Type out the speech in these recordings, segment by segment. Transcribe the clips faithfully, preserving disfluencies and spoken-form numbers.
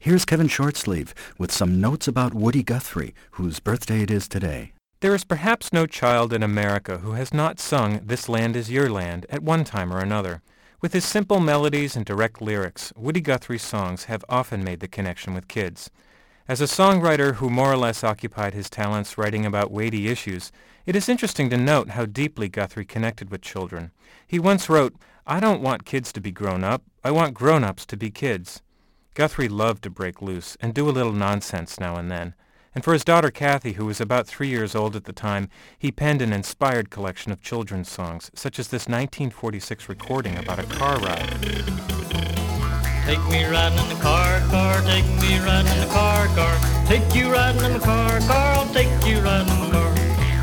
Here's Kevin Shortsleeve with some notes about Woody Guthrie, whose birthday it is today. There is perhaps no child in America who has not sung This Land Is Your Land at one time or another. With his simple melodies and direct lyrics, Woody Guthrie's songs have often made the connection with kids. As a songwriter who more or less occupied his talents writing about weighty issues, it is interesting to note how deeply Guthrie connected with children. He once wrote, "I don't want kids to be grown up, I want grown-ups to be kids." Guthrie loved to break loose and do a little nonsense now and then. And for his daughter Kathy, who was about three years old at the time, he penned an inspired collection of children's songs, such as this nineteen forty-six recording about a car ride. Take me riding in the car, car, take me riding in the car, car. Take you riding in the car, car, I'll take you riding in the car.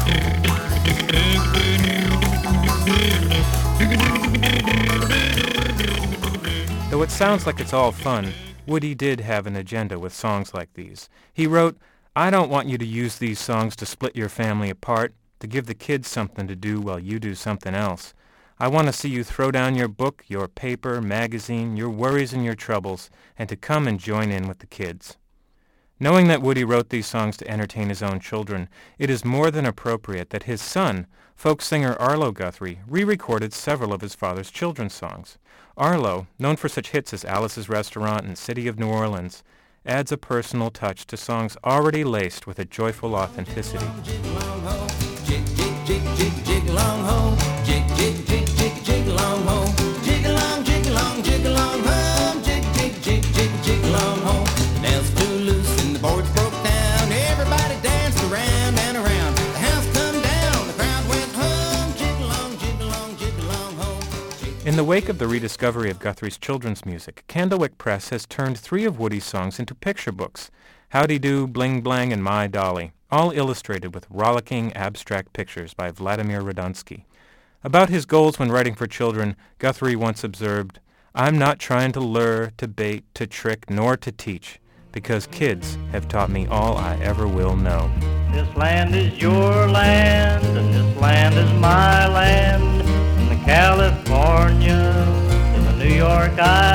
Though it sounds like it's all fun, Woody did have an agenda with songs like these. He wrote, "I don't want you to use these songs to split your family apart, to give the kids something to do while you do something else. I want to see you throw down your book, your paper, magazine, your worries and your troubles, and to come and join in with the kids." Knowing that Woody wrote these songs to entertain his own children, it is more than appropriate that his son, folk singer Arlo Guthrie, re-recorded several of his father's children's songs. Arlo, known for such hits as Alice's Restaurant and City of New Orleans, adds a personal touch to songs already laced with a joyful authenticity. Jig along ho, jig jig jig jig jig along ho, jig jig jig jig jig along ho, jig along jig along jig along ho, jig jig jig jig jig along ho. The nails flew loose and the boards broke down. Everybody danced around and around. The house come down, the crowd went home. Jig along jig along jig along ho. In the wake of the rediscovery of Guthrie's children's music, Candlewick Press has turned three of Woody's songs into picture books, Howdy Do, Bling Blang, and My Dolly, all illustrated with rollicking, abstract pictures by Vladimir Radunsky. About his goals when writing for children, Guthrie once observed, "I'm not trying to lure, to bait, to trick, nor to teach, because kids have taught me all I ever will know." This land is your land, and this land is my land. From the California to the New York Island.